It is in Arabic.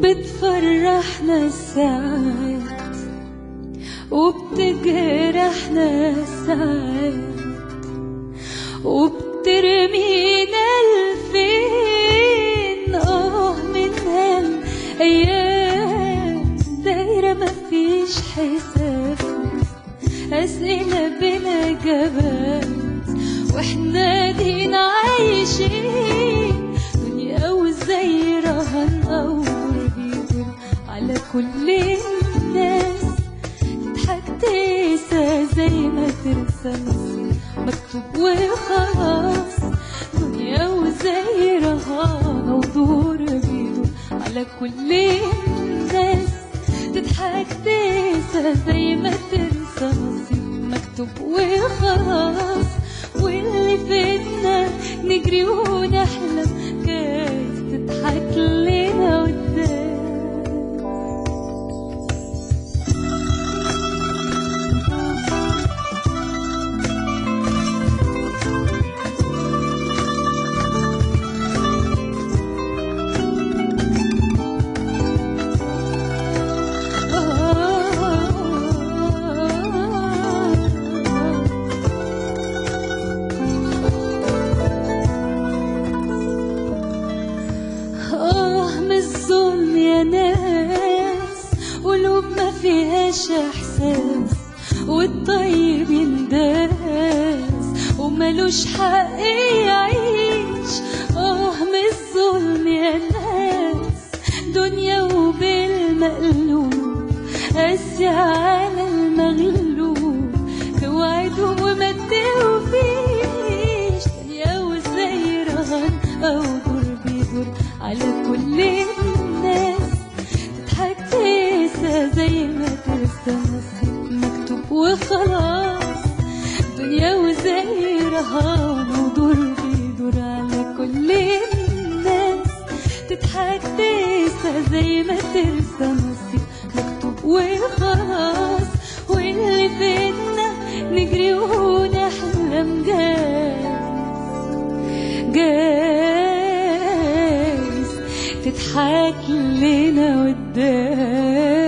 بتفرحنا الساعات وبتجرحنا الساعات وبترمينا الفين من هالأيام دايرة مفيش حساب، أسئلة بلا جواب واحنا دين عايشين دنيا وزي رهن أور بيدور على كل الناس، تضحك تنسى زي ما تنسى نصيب مكتوب وخلاص، دنيا وزي رهان ودور بيدور على كل الناس، تضحك تنسى زي ما تنسى نصيب مكتوب وخلاص، واللي فينا نجري ونحلم جايز تضحك لنا قدام. الظلم يا ناس قلوب ما فيهاش احساس، والطيب ينداس وملوش حق يعيش. من الظلم يا ناس دنيا وبالمقلوب قاسية على المغلوب، توعد وما توفيش، دنيا وزي رهان أو دور بيدور على كل الناس، تضحك تنسى زي ما تنسى نصيب مكتوب وخلاص، دنيا وزي رهان ودور بيدور على كل الناس، تضحك تنسى زي ما تنسى نصيب مكتوب وخلاص، واللي فينا نجري ونحلم جايز تضحك لنا قدام.